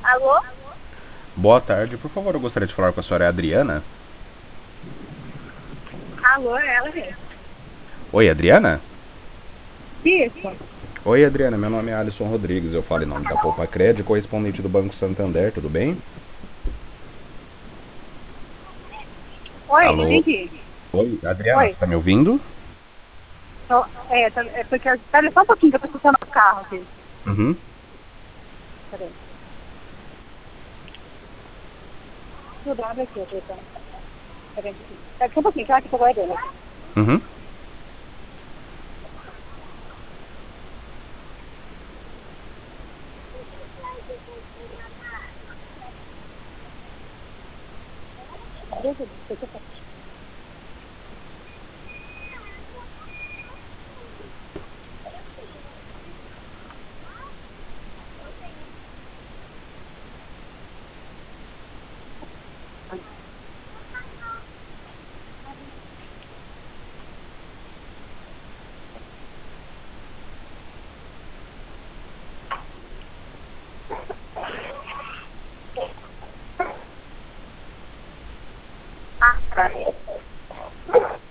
Alô? Boa tarde, por favor, eu gostaria de falar com a senhora Adriana. Alô, é ela mesmo. Oi, Adriana? Isso. Oi, Adriana, meu nome é Alisson Rodrigues, eu falo em nome da Poupa Cred, correspondente do Banco Santander, tudo bem? Oi, não Alô? entendi. Oi, Adriana, Oi. você tá me ouvindo? É porque. Espera só um pouquinho que eu tô escutando o carro aqui. Uhum. Peraí. Tudo abre aqui, eu tô tentando. Peraí. Espera só um pouquinho, tá? Que eu tô guardando aqui. Uhum. Deixa eu Ah, tá.